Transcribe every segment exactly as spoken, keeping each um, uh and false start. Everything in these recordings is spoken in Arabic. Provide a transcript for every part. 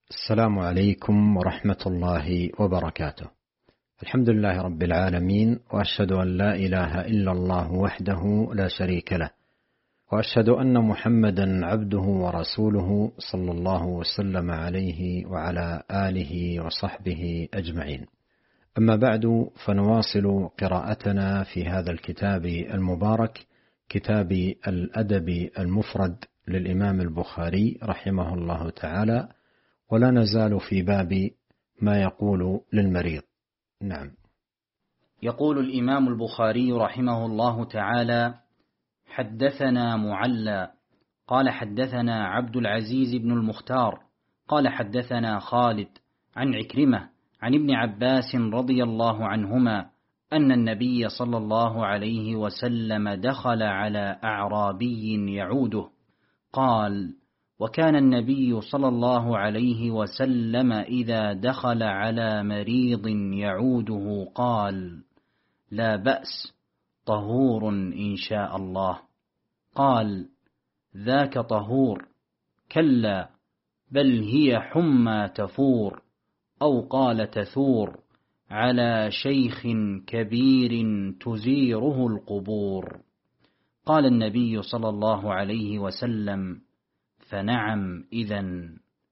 السلام عليكم ورحمة الله وبركاته. الحمد لله رب العالمين، وأشهد أن لا إله إلا الله وحده لا شريك له، وأشهد أن محمدا عبده ورسوله صلى الله وسلم عليه وعلى آله وصحبه أجمعين. أما بعد، فنواصل قراءتنا في هذا الكتاب المبارك، كتاب الأدب المفرد للإمام البخاري رحمه الله تعالى، ولا نزال في باب ما يقول للمريض. نعم. يقول الإمام البخاري رحمه الله تعالى: حدثنا معلى قال حدثنا عبد العزيز بن المختار قال حدثنا خالد عن عكرمة عن ابن عباس رضي الله عنهما أن النبي صلى الله عليه وسلم دخل على أعرابي يعوده، قال: وكان النبي صلى الله عليه وسلم إذا دخل على مريض يعوده قال: لا بأس، طهور إن شاء الله. قال: ذاك طهور؟ كلا، بل هي حمى تفور، أو قال تثور، على شيخ كبير تزيره القبور. قال النبي صلى الله عليه وسلم: فنعم إذن.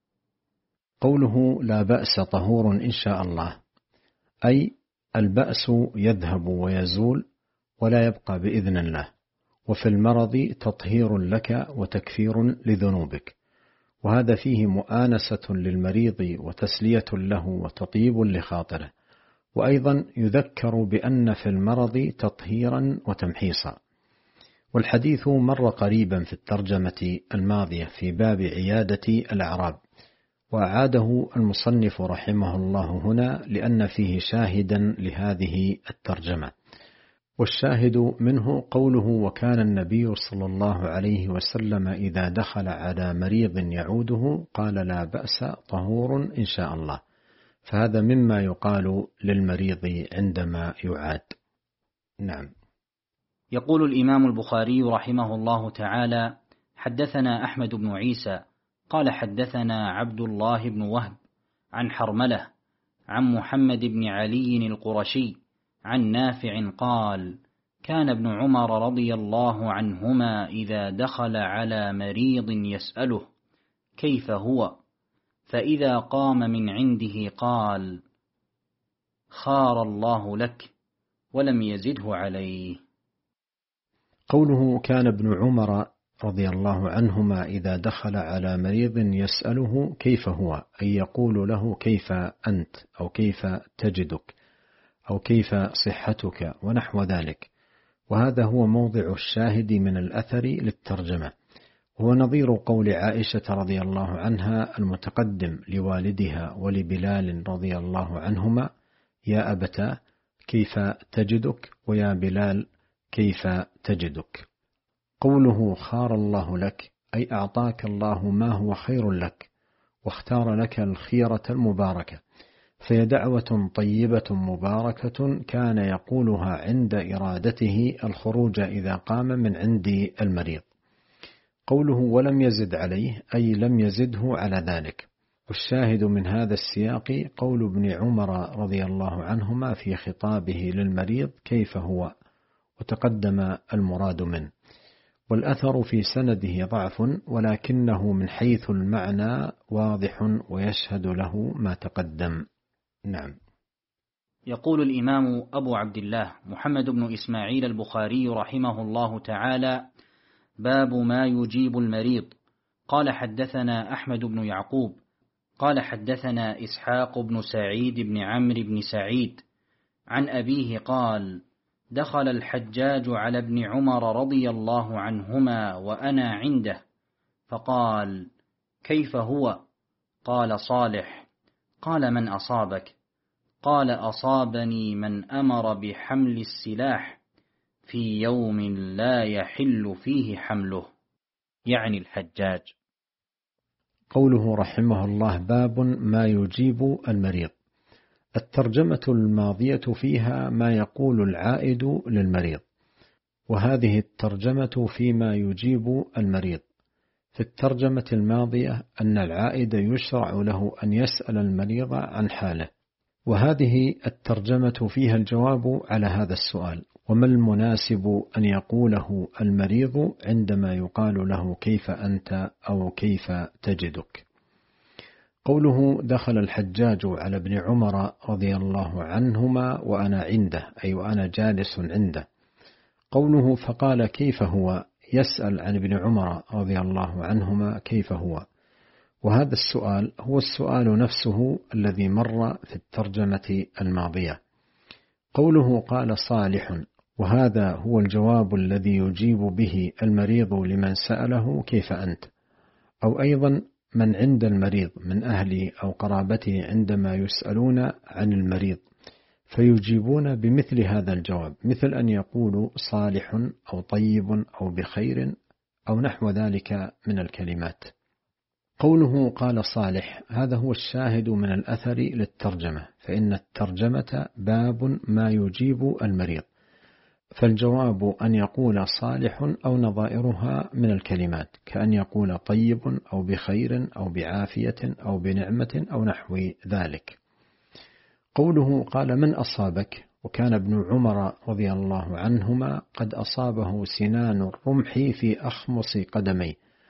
قوله لا بأس طهور إن شاء الله، أي البأس يذهب ويزول ولا يبقى بإذن الله، وفي المرض تطهير لك وتكفير لذنوبك، وهذا فيه مؤانسة للمريض وتسلية له وتطيب لخاطره، وأيضا يذكر بأن في المرض تطهيرا وتمحيصا. والحديث مر قريبا في الترجمة الماضية في باب عيادة الأعراب، وأعاده المصنف رحمه الله هنا لأن فيه شاهدا لهذه الترجمة، والشاهد منه قوله: وكان النبي صلى الله عليه وسلم إذا دخل على مريض يعوده قال: لا بأس، طهور إن شاء الله. فهذا مما يقال للمريض عندما يعاد. نعم. يقول الإمام البخاري رحمه الله تعالى: حدثنا أحمد بن عيسى قال حدثنا عبد الله بن وهب عن حرملة عن محمد بن علي القرشي عن نافع قال: كان ابن عمر رضي الله عنهما إذا دخل على مريض يسأله كيف هو، فإذا قام من عنده قال: خار الله لك، ولم يزده عليه. قوله كان ابن عمر رضي الله عنهما إذا دخل على مريض يسأله كيف هو، أي يقول له كيف أنت، أو كيف تجدك، أو كيف صحتك، ونحو ذلك. وهذا هو موضع الشاهد من الأثر للترجمة، هو نظير قول عائشة رضي الله عنها المتقدم لوالدها ولبلال رضي الله عنهما: يا أبتا كيف تجدك، ويا بلال كيف تجدك. قوله خار الله لك، أي أعطاك الله ما هو خير لك، واختار لك الخيرة المباركة، فهي دعوة طيبة مباركة كان يقولها عند إرادته الخروج إذا قام من عند المريض. قوله ولم يزد عليه، أي لم يزده على ذلك. والشاهد من هذا السياق قول ابن عمر رضي الله عنهما في خطابه للمريض كيف هو، وتقدم المراد منه. والأثر في سنده ضعف، ولكنه من حيث المعنى واضح ويشهد له ما تقدم. نعم. يقول الإمام أبو عبد الله محمد بن إسماعيل البخاري رحمه الله تعالى: باب ما يجيب المريض. قال حدثنا أحمد بن يعقوب قال حدثنا إسحاق بن سعيد بن عمرو بن سعيد عن أبيه قال: دخل الحجاج على ابن عمر رضي الله عنهما وأنا عنده، فقال: كيف هو؟ قال: صالح. قال: من أصابك؟ قال: أصابني من أمر بحمل السلاح في يوم لا يحل فيه حمله، يعني الحجاج. قوله رحمه الله باب ما يجيب المريض. الترجمة الماضية فيها ما يقول العائد للمريض، وهذه الترجمة فيما يجيب المريض، في الترجمة الماضية أن العائد يشرع له أن يسأل المريض عن حاله، وهذه الترجمة فيها الجواب على هذا السؤال: وما المناسب أن يقوله المريض عندما يقال له كيف أنت أو كيف تجدك؟ قوله دخل الحجاج على ابن عمر رضي الله عنهما وأنا عنده، أي وأنا جالس عنده. قوله فقال كيف هو، يسأل عن ابن عمر رضي الله عنهما كيف هو، وهذا السؤال هو السؤال نفسه الذي مر في الترجمة الماضية. قوله قال صالح، وهذا هو الجواب الذي يجيب به المريض لمن سأله كيف أنت، أو أيضا من عند المريض من أهله أو قرابته عندما يسألون عن المريض فيجيبون بمثل هذا الجواب، مثل أن يقولوا صالح أو طيب أو بخير أو نحو ذلك من الكلمات. قوله قال صالح، هذا هو الشاهد من الأثر للترجمة، فإن الترجمة باب ما يجيب المريض، فالجواب أن يقول صالح أو نظائرها من الكلمات، كأن يقول طيب أو بخير أو بعافية أو بنعمة أو نحو ذلك. قوله قال من أصابك، وكان ابن عمر رضي الله عنهما قد أصابه سنان الرمح في أخمص قدميه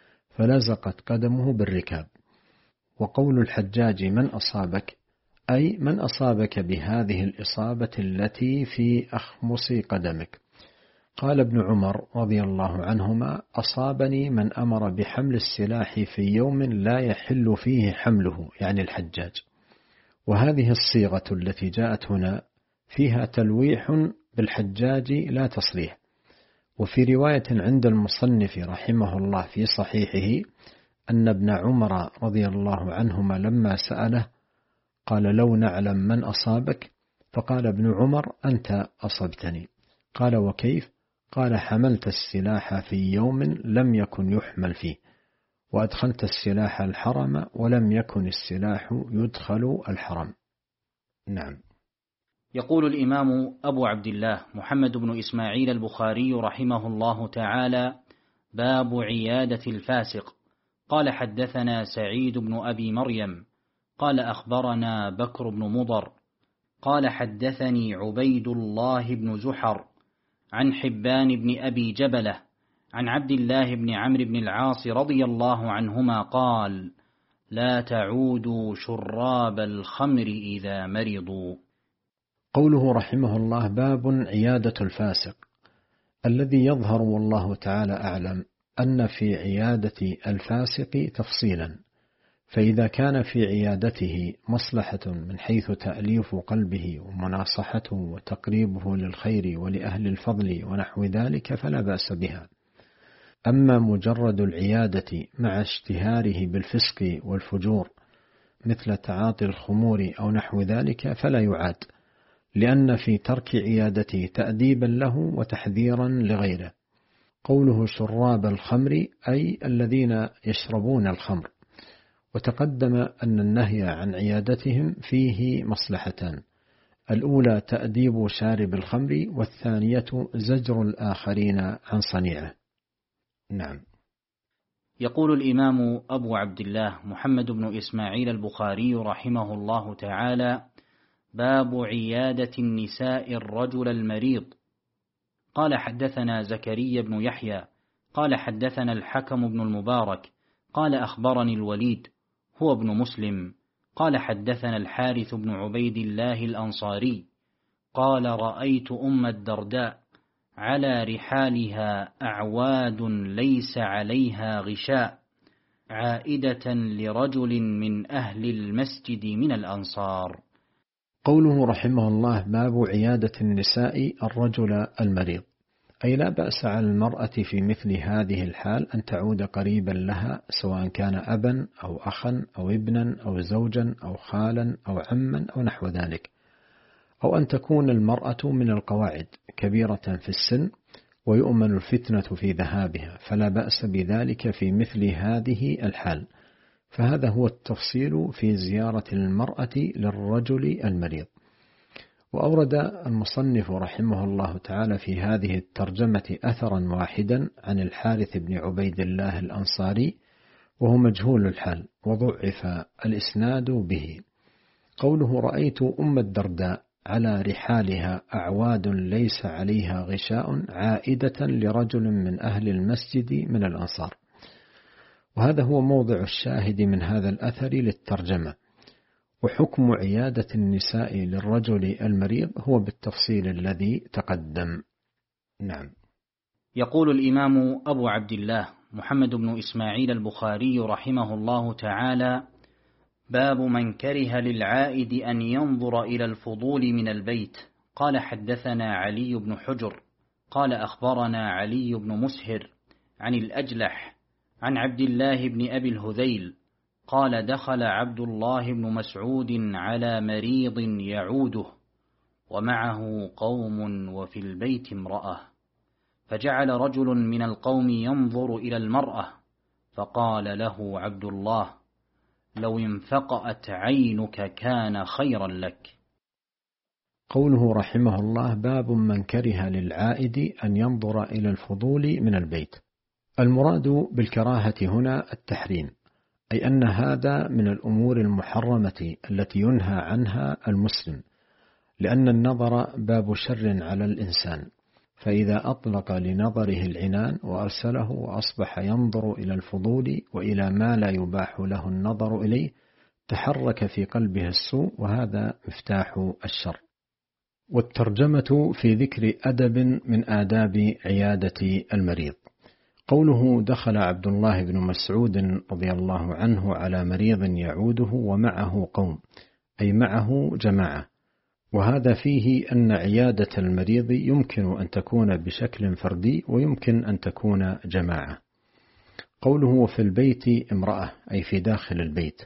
فلزقت قدمه بالركاب. وقول الحجاج من أصابك، أي من أصابك بهذه الإصابة التي في أخمص قدمك. قال ابن عمر رضي الله عنهما أصابني من أمر بحمل السلاح في يوم لا يحل فيه حمله، يعني الحجاج. وهذه الصيغة التي جاءت هنا فيها تلويح بالحجاج لا تصريح. وفي رواية عند المصنف رحمه الله في صحيحه أن ابن عمر رضي الله عنهما لما سأله قال لو نعلم من أصابك، فقال ابن عمر أنت أصبتني. قال وكيف؟ قال حملت السلاح في يوم لم يكن يحمل فيه، وأدخلت السلاح الحرم ولم يكن السلاح يدخل الحرم. نعم. يقول الإمام أبو عبد الله محمد بن إسماعيل البخاري رحمه الله تعالى: باب عيادة الفاسق. قال حدثنا سعيد بن أبي مريم قال أخبرنا بكر بن مضر قال حدثني عبيد الله بن زحر عن حبان بن أبي جبلة عن عبد الله بن عمرو بن العاص رضي الله عنهما قال: لا تعودوا شراب الخمر إذا مرضوا. قوله رحمه الله باب عيادة الفاسق. الذي يظهر والله تعالى أعلم أن في عيادة الفاسق تفصيلا، فإذا كان في عيادته مصلحة من حيث تأليف قلبه ومناصحته وتقريبه للخير ولأهل الفضل ونحو ذلك فلا بأس بها. أما مجرد العيادة مع اشتهاره بالفسق والفجور مثل تعاطي الخمور أو نحو ذلك فلا يعاد، لأن في ترك عيادته تأديبا له وتحذيرا لغيره. قوله شراب الخمر أي الذين يشربون الخمر، وتقدم أن النهي عن عيادتهم فيه مصلحتان: الأولى تأديب شارب الخمر، والثانية زجر الآخرين عن صنيعه. نعم. يقول الإمام أبو عبد الله محمد بن إسماعيل البخاري رحمه الله تعالى: باب عيادة النساء الرجل المريض. قال حدثنا زكريا بن يحيى قال حدثنا الحكم بن المبارك قال أخبرني الوليد هو ابن مسلم قال حدثنا الحارث بن عبيد الله الأنصاري قال: رأيت أم الدرداء على رحالها أعواد ليس عليها غشاء عائدة لرجل من أهل المسجد من الأنصار. قوله رحمه الله باب عيادة النساء الرجل المريض، أي لا بأس على المرأة في مثل هذه الحال أن تعود قريبا لها، سواء كان أبا أو أخا أو ابنا أو زوجا أو خالا أو عما أو نحو ذلك، أو أن تكون المرأة من القواعد كبيرة في السن ويؤمن الفتنة في ذهابها، فلا بأس بذلك في مثل هذه الحال. فهذا هو التفصيل في زيارة المرأة للرجل المريض. وأورد المصنف رحمه الله تعالى في هذه الترجمة أثرا واحدا عن الحارث بن عبيد الله الأنصاري وهو مجهول الحال وضعف الإسناد به. قوله رأيت أم الدرداء على رحالها أعواد ليس عليها غشاء عائدة لرجل من أهل المسجد من الأنصار. وهذا هو موضع الشاهد من هذا الأثر للترجمة. وحكم عيادة النساء للرجل المريض هو بالتفصيل الذي تقدم. نعم. يقول الإمام أبو عبد الله محمد بن إسماعيل البخاري رحمه الله تعالى: باب من كره للعائد أن ينظر إلى الفضول من البيت. قال حدثنا علي بن حجر قال أخبرنا علي بن مسهر عن الأجلح عن عبد الله بن أبي الهذيل قال دخل عبد الله بن مسعود على مريض يعوده ومعه قوم وفي البيت امرأة، فجعل رجل من القوم ينظر إلى المرأة، فقال له عبد الله: لو انفقأت عينك كان خيرا لك. قوله رحمه الله: باب من كره للعائد أن ينظر إلى الفضول من البيت. المراد بالكراهة هنا التحريم، أي أن هذا من الأمور المحرمة التي ينهى عنها المسلم، لأن النظر باب شر على الإنسان، فإذا أطلق لنظره العنان وأرسله وأصبح ينظر إلى الفضول وإلى ما لا يباح له النظر إليه تحرك في قلبه السوء، وهذا مفتاح الشر. والترجمة في ذكر أدب من آداب عيادة المريض. قوله دخل عبد الله بن مسعود رضي الله عنه على مريض يعوده ومعه قوم، أي معه جماعة، وهذا فيه أن عيادة المريض يمكن أن تكون بشكل فردي ويمكن أن تكون جماعة. قوله في البيت امرأة، أي في داخل البيت،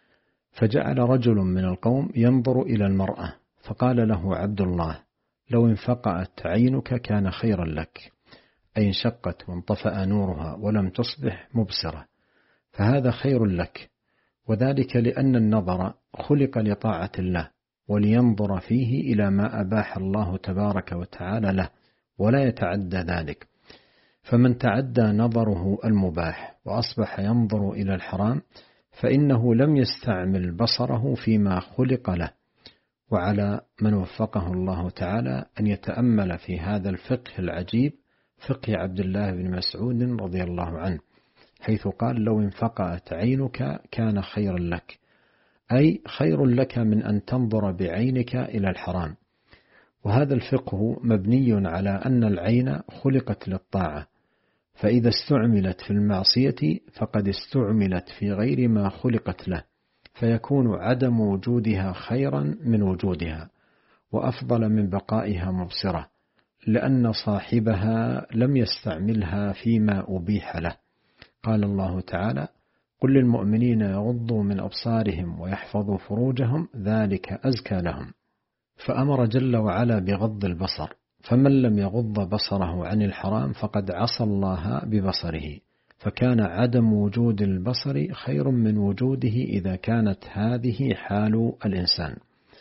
فجعل رجل من القوم ينظر إلى المرأة، فقال له عبد الله: لو انفقأت عينك كان خيرا لك، أي انشقت وانطفأ نورها ولم تصبح مبصرة، فهذا خير لك، وذلك لأن النظر خلق لطاعة الله ولينظر فيه إلى ما أباح الله تبارك وتعالى له ولا يتعدى ذلك. فمن تعدى نظره المباح وأصبح ينظر إلى الحرام فإنه لم يستعمل بصره فيما خلق له. وعلى من وفقه الله تعالى أن يتأمل في هذا الفقه العجيب، فقه عبد الله بن مسعود رضي الله عنه، حيث قال: لو انفقأت عينك كان خيرا لك، أي خير لك من أن تنظر بعينك إلى الحرام. وهذا الفقه مبني على أن العين خلقت للطاعة، فإذا استعملت في المعصية فقد استعملت في غير ما خلقت له، فيكون عدم وجودها خيرا من وجودها وأفضل من بقائها مبصرة، لأن صاحبها لم يستعملها فيما أبيح له. قال الله تعالى: قل للمؤمنين يغضوا من أبصارهم ويحفظوا فروجهم ذلك أزكى لهم. فأمر جل وعلا بغض البصر، فمن لم يغض بصره عن الحرام فقد عصى الله ببصره، فكان عدم وجود البصر خير من وجوده إذا كانت هذه حال الإنسان.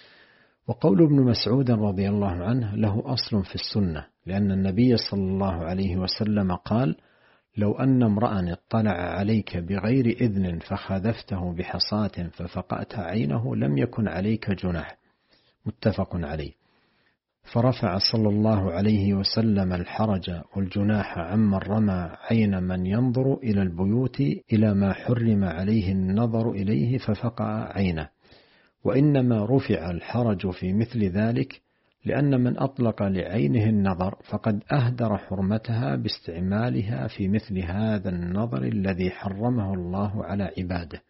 وقول ابن مسعود رضي الله عنه له أصل في السنة، لأن النبي صلى الله عليه وسلم قال: لو أن امرأ اطلع عليك بغير إذن فخذفته بحصاة ففقأت عينه لم يكن عليك جناح، متفق عليه. فرفع صلى الله عليه وسلم الحرج والجناح عمن رمى عين من ينظر إلى البيوت إلى ما حرم عليه النظر إليه ففقأ عينه. وإنما رفع الحرج في مثل ذلك لأن من أطلق لعينه النظر فقد أهدر حرمتها باستعمالها في مثل هذا النظر الذي حرمه الله على عباده.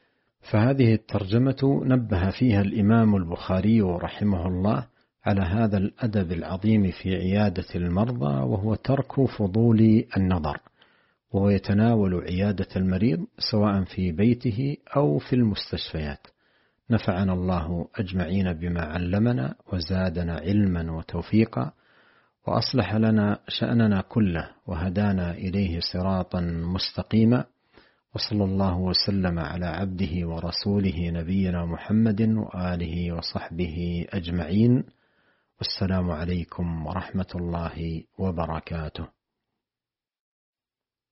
فهذه الترجمة نبه فيها الإمام البخاري رحمه الله على هذا الأدب العظيم في عيادة المرضى، وهو ترك فضول النظر، وهو يتناول عيادة المريض سواء في بيته أو في المستشفيات. نفعنا الله أجمعين بما علمنا وزادنا علما وتوفيقا، وأصلح لنا شأننا كله وهدانا إليه صراطا مستقيما، وصلى الله وسلم على عبده ورسوله نبينا محمد وآله وصحبه أجمعين، والسلام عليكم ورحمة الله وبركاته.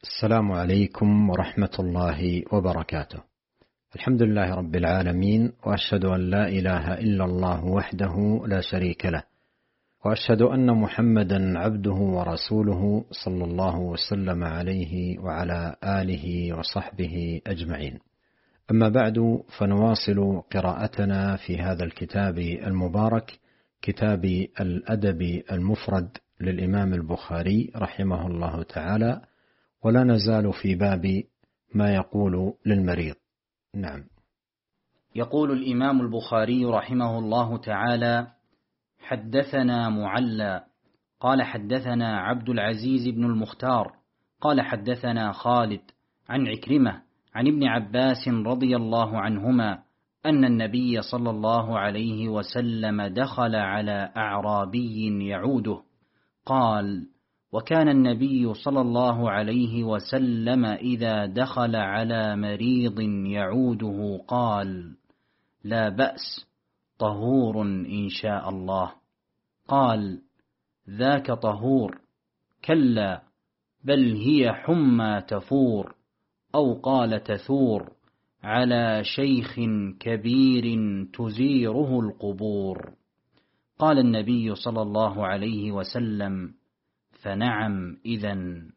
السلام عليكم ورحمة الله وبركاته. الحمد لله رب العالمين، وأشهد أن لا إله إلا الله وحده لا شريك له، وأشهد أن محمدا عبده ورسوله صلى الله وسلم عليه وعلى آله وصحبه أجمعين. أما بعد، فنواصل قراءتنا في هذا الكتاب المبارك، كتاب الأدب المفرد للإمام البخاري رحمه الله تعالى، ولا نزال في باب ما يقول للمريض. نعم. يقول الإمام البخاري رحمه الله تعالى: حدثنا معلى قال حدثنا عبد العزيز بن المختار قال حدثنا خالد عن عكرمة عن ابن عباس رضي الله عنهما أن النبي صلى الله عليه وسلم دخل على أعرابي يعوده، قال: وكان النبي صلى الله عليه وسلم إذا دخل على مريض يعوده قال: لا بأس، طهور إن شاء الله. قال: ذاك طهور؟ كلا، بل هي حمى تفور، أو قال تثور، على شيخ كبير تزيره القبور. قال النبي صلى الله عليه وسلم: فنعم إذن.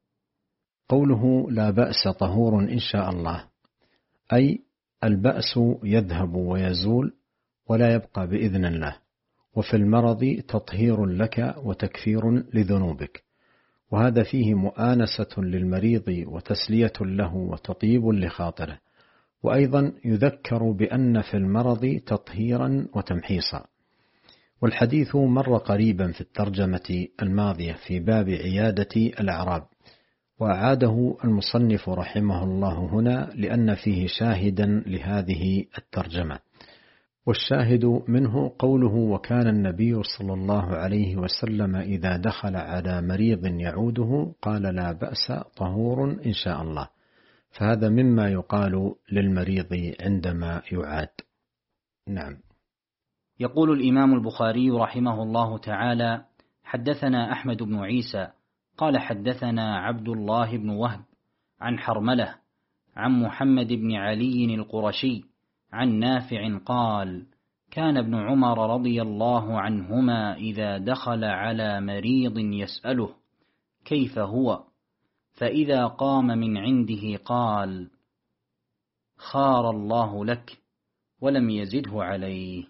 قوله لا بأس طهور إن شاء الله، أي البأس يذهب ويزول ولا يبقى بإذن الله، وفي المرض تطهير لك وتكفير لذنوبك، وهذا فيه مؤانسة للمريض وتسلية له وتطيب لخاطره، وأيضا يذكر بأن في المرض تطهيرا وتمحيصا. والحديث مر قريبا في الترجمة الماضية في باب عيادة الأعراب، وأعاده المصنف رحمه الله هنا لأن فيه شاهدا لهذه الترجمة، والشاهد منه قوله: وكان النبي صلى الله عليه وسلم إذا دخل على مريض يعوده قال: لا بأس، طهور إن شاء الله. فهذا مما يقال للمريض عندما يعاد. نعم. يقول الإمام البخاري رحمه الله تعالى: حدثنا أحمد بن عيسى قال حدثنا عبد الله بن وهب عن حرملة عن محمد بن علي القرشي عن نافع قال: كان ابن عمر رضي الله عنهما إذا دخل على مريض يسأله كيف هو، فإذا قام من عنده قال: خار الله لك، ولم يزده عليه.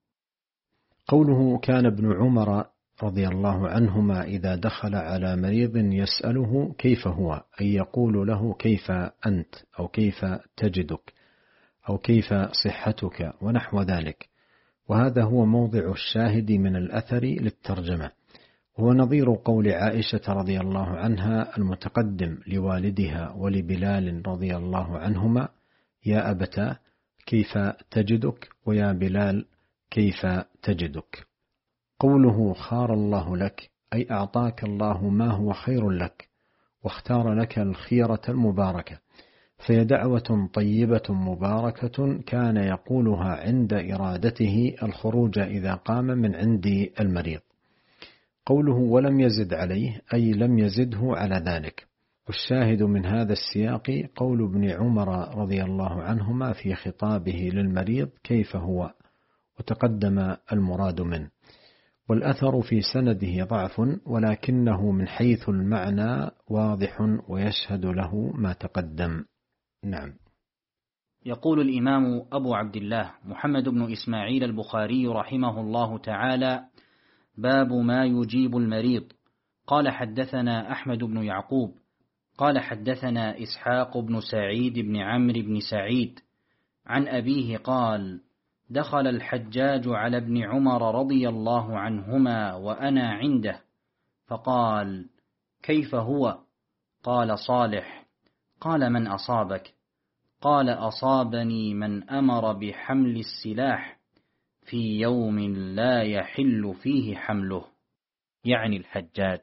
قوله كان ابن عمر رضي الله عنهما إذا دخل على مريض يسأله كيف هو، أي يقول له كيف أنت، أو كيف تجدك، أو كيف صحتك، ونحو ذلك. وهذا هو موضع الشاهد من الأثر للترجمة، وهو نظير قول عائشة رضي الله عنها المتقدم لوالدها ولبلال رضي الله عنهما: يا أبتا كيف تجدك، ويا بلال كيف تجدك. قوله خار الله لك، أي أعطاك الله ما هو خير لك، واختار لك الخيرة المباركة، فهي دعوة طيبة مباركة كان يقولها عند إرادته الخروج إذا قام من عند المريض. قوله ولم يزد عليه، أي لم يزده على ذلك. والشاهد من هذا السياق قول ابن عمر رضي الله عنهما في خطابه للمريض كيف هو، وتقدم المراد منه. والأثر في سنده ضعف، ولكنه من حيث المعنى واضح ويشهد له ما تقدم. نعم. يقول الإمام أبو عبد الله محمد بن إسماعيل البخاري رحمه الله تعالى: باب ما يجيب المريض. قال حدثنا أحمد بن يعقوب قال حدثنا إسحاق بن سعيد بن عمرو بن سعيد عن أبيه قال: دخل الحجاج على ابن عمر رضي الله عنهما وأنا عنده، فقال: كيف هو؟ قال: صالح. قال: من أصابك؟ قال: أصابني من أمر بحمل السلاح في يوم لا يحل فيه حمله، يعني الحجاج.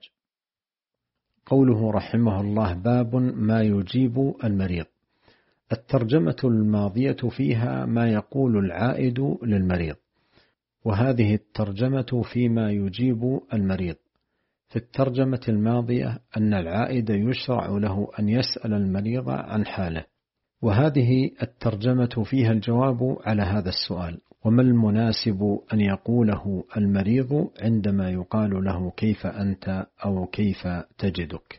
قوله رحمه الله باب ما يجيب المريض. الترجمة الماضية فيها ما يقول العائد للمريض، وهذه الترجمة فيما يجيب المريض، في الترجمة الماضية أن العائد يشرع له أن يسأل المريض عن حاله، وهذه الترجمة فيها الجواب على هذا السؤال: وما المناسب أن يقوله المريض عندما يقال له كيف أنت أو كيف تجدك؟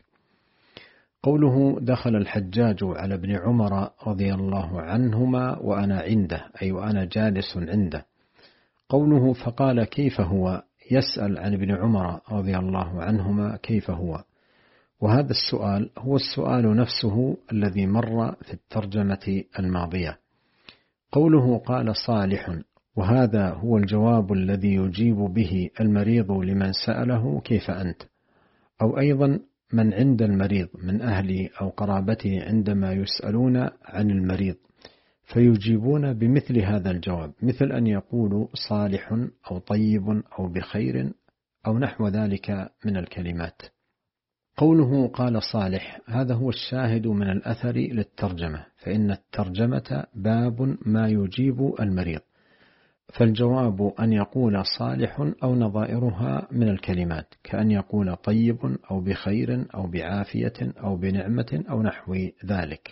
قوله دخل الحجاج على ابن عمر رضي الله عنهما وأنا عنده، أي وأنا جالس عنده. قوله فقال كيف هو، يسأل عن ابن عمر رضي الله عنهما كيف هو، وهذا السؤال هو السؤال نفسه الذي مر في الترجمة الماضية. قوله قال صالح، وهذا هو الجواب الذي يجيب به المريض لمن سأله كيف أنت، أو أيضا من عند المريض من أهله أو قرابته عندما يسألون عن المريض فيجيبون بمثل هذا الجواب، مثل أن يقولوا صالح أو طيب أو بخير أو نحو ذلك من الكلمات. قوله قال صالح، هذا هو الشاهد من الأثر للترجمة، فإن الترجمة باب ما يجيب المريض، فالجواب أن يقول صالح أو نظائرها من الكلمات، كأن يقول طيب أو بخير أو بعافية أو بنعمة أو نحو ذلك.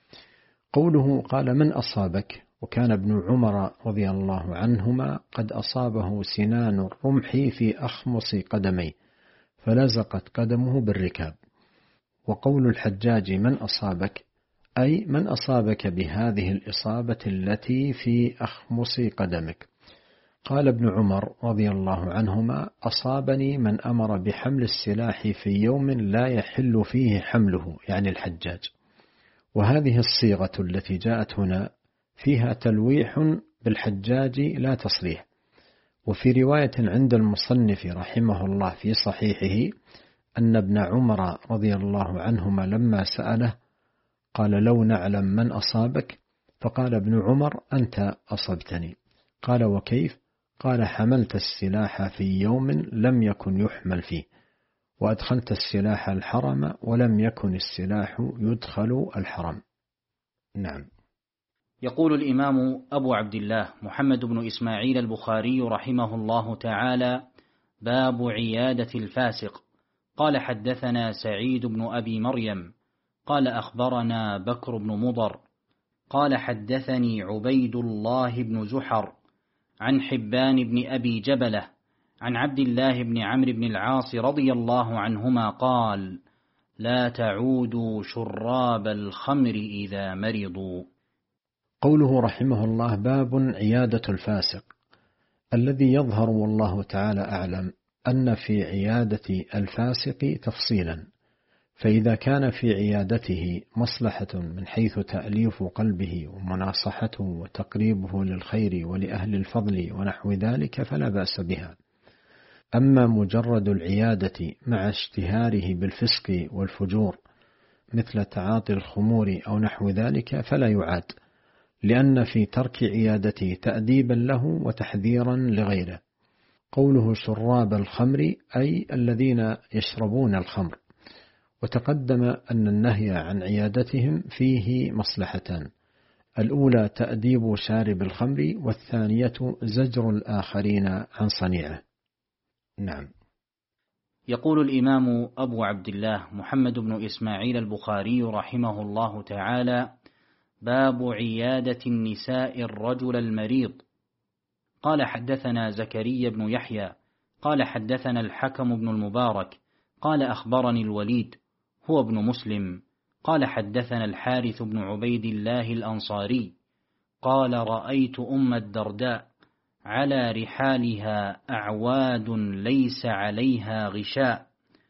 قوله قال من أصابك، وكان ابن عمر رضي الله عنهما قد أصابه سنان الرمح في أخمص قدميه فلزقت قدمه بالركاب. وقول الحجاج من أصابك، أي من أصابك بهذه الإصابة التي في أخمص قدمك. قال ابن عمر رضي الله عنهما أصابني من أمر بحمل السلاح في يوم لا يحل فيه حمله، يعني الحجاج. وهذه الصيغة التي جاءت هنا فيها تلويح بالحجاج لا تصريح. وفي رواية عند المصنف رحمه الله في صحيحه أن ابن عمر رضي الله عنهما لما سأله قال لو نعلم من أصابك، فقال ابن عمر أنت أصبتني. قال وكيف؟ قال حملت السلاح في يوم لم يكن يحمل فيه، وأدخلت السلاح الحرم ولم يكن السلاح يدخل الحرم. نعم. يقول الإمام أبو عبد الله محمد بن إسماعيل البخاري رحمه الله تعالى: باب عيادة الفاسق. قال حدثنا سعيد بن أبي مريم قال أخبرنا بكر بن مضر قال حدثني عبيد الله بن زحر عن حبان بن أبي جبلة عن عبد الله بن عمرو بن العاص رضي الله عنهما قال: لا تعودوا شراب الخمر إذا مرضوا. قوله رحمه الله باب عيادة الفاسق. الذي يظهر والله تعالى أعلم أن في عيادة الفاسق تفصيلا، فإذا كان في عيادته مصلحة من حيث تأليف قلبه ومناصحته وتقريبه للخير ولأهل الفضل ونحو ذلك فلا بأس بها. أما مجرد العيادة مع اشتهاره بالفسق والفجور مثل تعاطي الخمور أو نحو ذلك فلا يعاد، لأن في ترك عيادته تأديبا له وتحذيرا لغيره. قوله شراب الخمر أي الذين يشربون الخمر، وتقدم أن النهي عن عيادتهم فيه مصلحتان: الأولى تأديب شارب الخمر، والثانية زجر الآخرين عن صنيعه. نعم. يقول الإمام أبو عبد الله محمد بن إسماعيل البخاري رحمه الله تعالى: باب عيادة النساء الرجل المريض. قال حدثنا زكريا بن يحيى قال حدثنا الحكم بن المبارك قال أخبرني الوليد هو ابن مسلم قال حدثنا الحارث بن عبيد الله الأنصاري قال: رأيت أم الدرداء على رحالها أعواد ليس عليها غشاء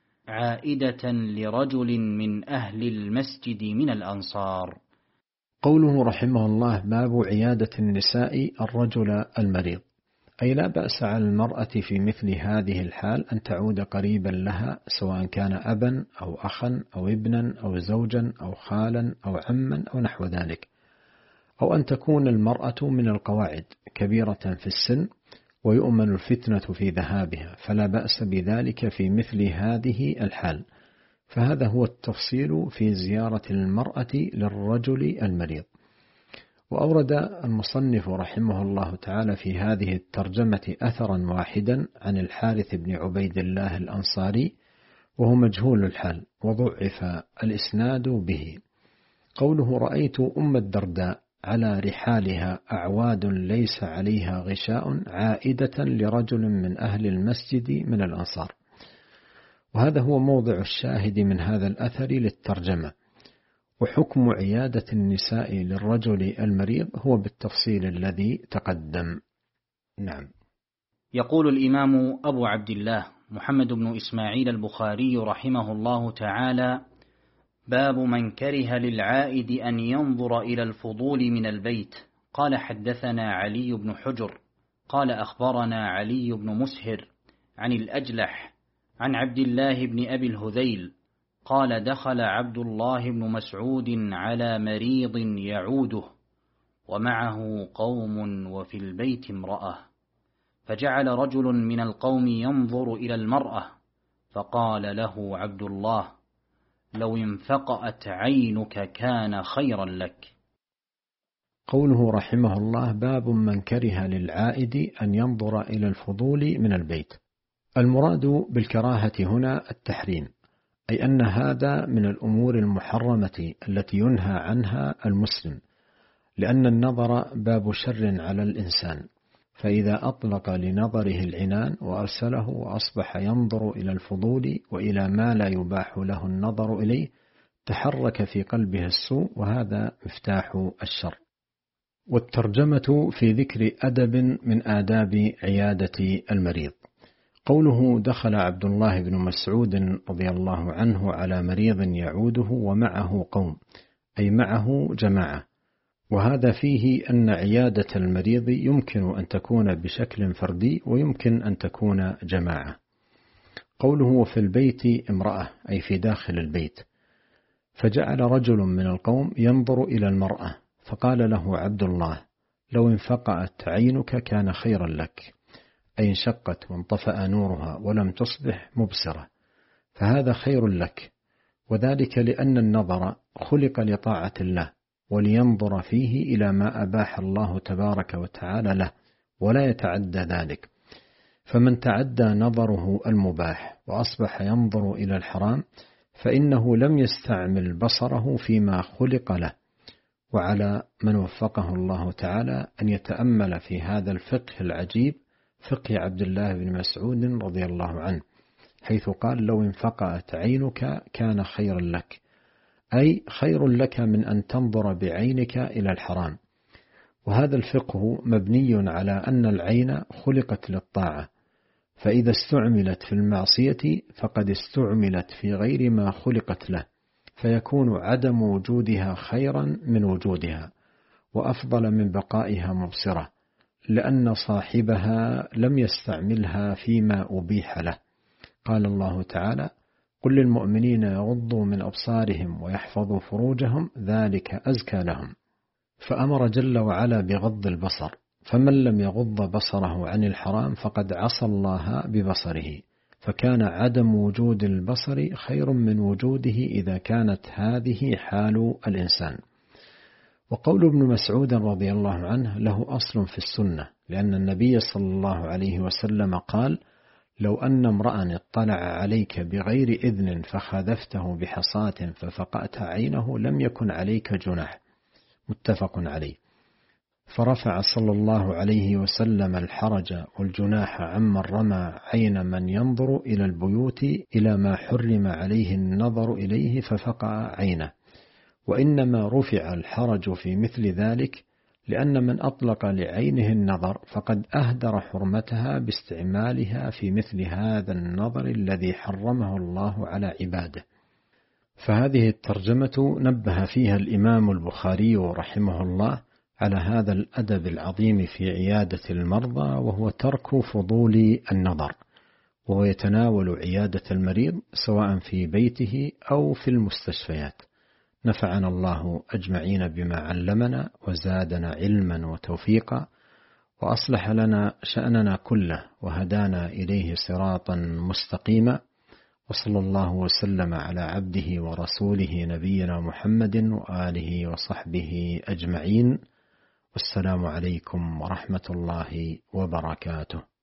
عائدة لرجل من أهل المسجد من الأنصار. قوله رحمه الله باب عيادة النساء الرجل المريض، أي لا بأس على المرأة في مثل هذه الحال أن تعود قريبا لها، سواء كان أبا أو أخا أو ابنا أو زوجا أو خالا أو عما أو نحو ذلك، أو أن تكون المرأة من القواعد كبيرة في السن ويؤمن الفتنة في ذهابها، فلا بأس بذلك في مثل هذه الحال. فهذا هو التفصيل في زيارة المرأة للرجل المريض. وأورد المصنف رحمه الله تعالى في هذه الترجمة أثرا واحدا عن الحارث بن عبيد الله الأنصاري وهو مجهول الحال وضعف الإسناد به. قوله رأيت أم الدرداء على رحالها أعواد ليس عليها غشاء عائدة لرجل من أهل المسجد من الأنصار. وهذا هو موضع الشاهد من هذا الأثر للترجمة. وحكم عيادة النساء للرجل المريض هو بالتفصيل الذي تقدم. نعم. يقول الإمام أبو عبد الله محمد بن إسماعيل البخاري رحمه الله تعالى: باب من كره للعائد أن ينظر إلى الفضول من البيت. قال حدثنا علي بن حجر قال أخبرنا علي بن مسهر عن الأجلح عن عبد الله بن أبي الهذيل قال دخل عبد الله بن مسعود على مريض يعوده ومعه قوم وفي البيت امرأة، فجعل رجل من القوم ينظر إلى المرأة فقال له عبد الله: لو انفقأت عينك كان خيرا لك. قوله رحمه الله: باب من كره للعائد أن ينظر إلى الفضول من البيت. المراد بالكراهة هنا التحريم، أي أن هذا من الأمور المحرمة التي ينهى عنها المسلم، لأن النظر باب شر على الإنسان، فإذا أطلق لنظره العنان وأرسله وأصبح ينظر إلى الفضول وإلى ما لا يباح له النظر إليه تحرك في قلبه السوء، وهذا مفتاح الشر. والترجمة في ذكر أدب من آداب عيادة المريض. قوله دخل عبد الله بن مسعود رضي الله عنه على مريض يعوده ومعه قوم، أي معه جماعة، وهذا فيه أن عيادة المريض يمكن أن تكون بشكل فردي ويمكن أن تكون جماعة. قوله في البيت امرأة، أي في داخل البيت. فجعل رجل من القوم ينظر إلى المرأة فقال له عبد الله: لو انفقأت عينك كان خيرا لك، أي انشقت وانطفأ نورها ولم تصبح مبصرة، فهذا خير لك، وذلك لأن النظر خلق لطاعة الله ولينظر فيه إلى ما أباح الله تبارك وتعالى له ولا يتعدى ذلك. فمن تعدى نظره المباح وأصبح ينظر إلى الحرام فإنه لم يستعمل بصره فيما خلق له. وعلى من وفقه الله تعالى أن يتأمل في هذا الفقه العجيب، فقه عبد الله بن مسعود رضي الله عنه، حيث قال: لو انفقأت عينك كان خيرا لك، أي خير لك من أن تنظر بعينك إلى الحرام. وهذا الفقه مبني على أن العين خلقت للطاعة، فإذا استعملت في المعصية فقد استعملت في غير ما خلقت له، فيكون عدم وجودها خيرا من وجودها وأفضل من بقائها مبصرة، لأن صاحبها لم يستعملها فيما أبيح له. قال الله تعالى: قل للمؤمنين يغضوا من أبصارهم ويحفظوا فروجهم ذلك أزكى لهم. فأمر جل وعلا بغض البصر، فمن لم يغض بصره عن الحرام فقد عصى الله ببصره، فكان عدم وجود البصر خير من وجوده إذا كانت هذه حال الإنسان. وقول ابن مسعود رضي الله عنه له أصل في السنة، لأن النبي صلى الله عليه وسلم قال: لو أن امرأ اطلع عليك بغير إذن فخذفته بحصاة ففقأت عينه لم يكن عليك جناح. متفق عليه. فرفع صلى الله عليه وسلم الحرج والجناح عمن رمى عين من ينظر إلى البيوت إلى ما حرم عليه النظر إليه ففقأ عينه. وإنما رفع الحرج في مثل ذلك لأن من أطلق لعينه النظر فقد أهدر حرمتها باستعمالها في مثل هذا النظر الذي حرمه الله على عباده. فهذه الترجمة نبه فيها الإمام البخاري رحمه الله على هذا الأدب العظيم في عيادة المرضى، وهو ترك فضول النظر، وهو يتناول عيادة المريض سواء في بيته أو في المستشفيات. نفعنا الله أجمعين بما علمنا وزادنا علما وتوفيقا، وأصلح لنا شأننا كله وهدانا إليه صراطا مستقيما، وصلى الله وسلم على عبده ورسوله نبينا محمد وآله وصحبه أجمعين. والسلام عليكم ورحمة الله وبركاته.